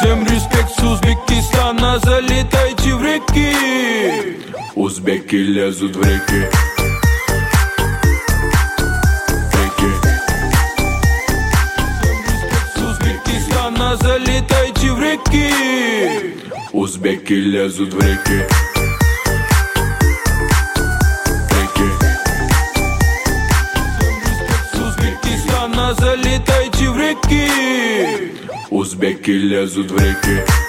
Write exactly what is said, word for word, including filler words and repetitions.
Всем респект с Узбекистана, залетайте в реки. Узбеки лезут в реки. Залетайте в реки. Узбеки лезут в реки. Реки. С Узбекистана залетайте в реки. Узбеки лезут в реки.